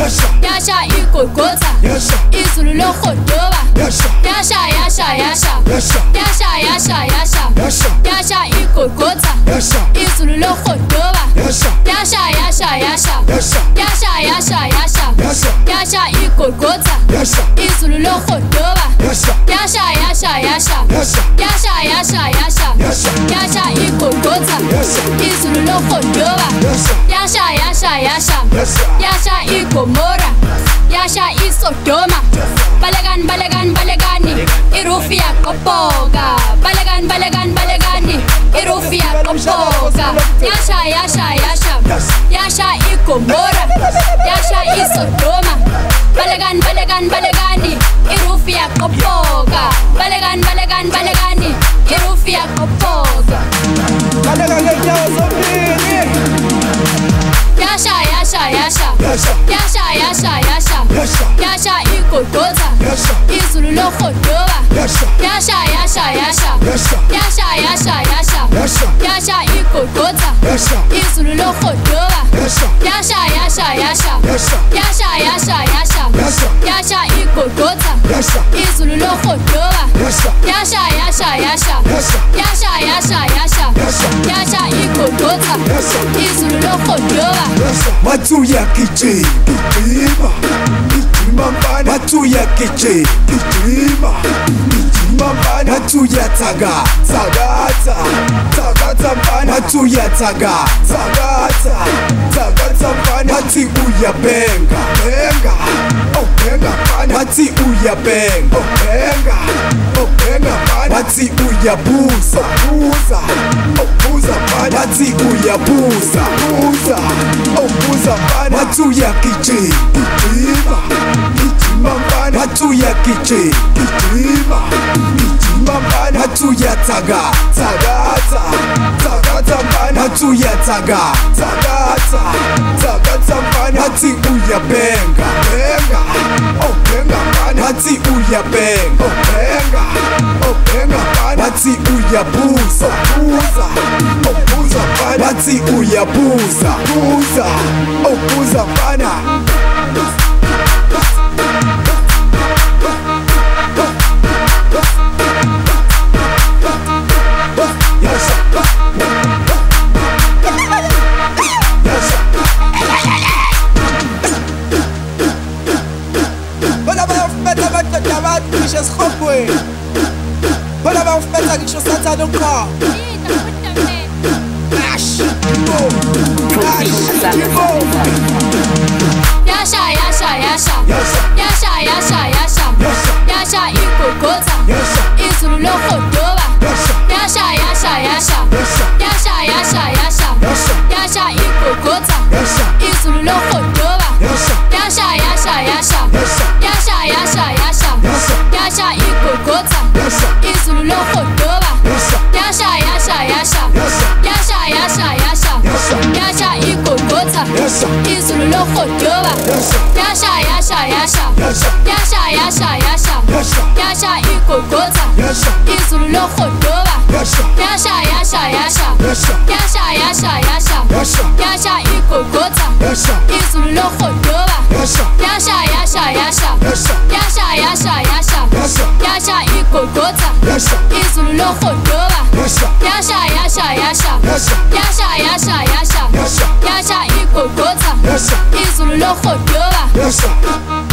yasha igogotha, izulu lokhodoba, yasha yasha yasha, yasha yasha yasha, yasha igogotha, izulu lokhodoba, yasha yasha yasha, yasha yasha yasha, yasha igogotha, izulu lokhodoba, yasha yasha yasha, yasha yasha yasha, yasha igogotha, izulu lokhodoba, yasha yasha yasha, yasha igomora, yasha isodoma, balegan balegan balegani, irufia kopoga, balegan balegan balegani, irufia kopoga, yasha yasha yasha, yasha igomora, yasha isodoma, balegan balegan balegani, irufia kopoga, balegan balegan balegani, irufia kopoga, balegan yasha yasha yasha, yasha yasha yasha, yasha igogotha, izulu lokhodoba, yasha yasha yasha, yasha yasha yasha, yasha igogotha, izulu lokhodoba, yasha yasha yasha, yasha yasha yasha, yasha igogotha, izulu lokhodoba, yasha yasha yasha, yasha yasha yasha, yasha igogotha, izulu lokhodoba. Matuya kiche, kichima, kichima mbana. Matuya kiche, kichima, kichima mbana. Matuya taga, tagata, tagata mbana. Matuya taga, tagata, tagata mbana. Mati uya benga, benga, oh benga mbana. Mati uya benga, oh benga, oh benga mbana. Mati uya buza, buza, oh buza mbana. Mati uya buza, buza, oh buza mbana. Matuya kiche, kichima, kichima mbana. Matuya kiche, kichima, kichima mbana. Matuya taga, tagata, tagata mbana. Matuya taga, tagata, tagata mbana. Mati uya benga, benga, oh benga mbana. Mati uya benga, oh benga, oh benga mbana. Mati uya buza, buza, oh buza mbana. Mati uya buza, buza, oh buza mbana. Voilà, on fait ça quelque chose ça donc quoi. Yasha yasha yasha, yasha yasha yasha, yasha igogotha, izulu lokhodoba, yasha yasha yasha, yasha yasha yasha, yasha igogotha, izulu lokhodoba, yasha yasha yasha, yasha yasha yasha, yasha igogotha, izulu lokhodoba, yasha yasha yasha, yasha yasha yasha, yasha igogotha, izulu lokhodoba, yasha yasha yasha, yasha yasha yasha, yasha igogotha, izulu lokhodoba, yasha yasha yasha, yasha yasha yasha, yasha igogotha, izulu lokhodoba, yasha yasha yasha, yasha yasha yasha, yasha igogotha, izulu lokhodoba, yasha yasha yasha, yasha yasha yasha, yasha igogotha, izulu lokhodoba.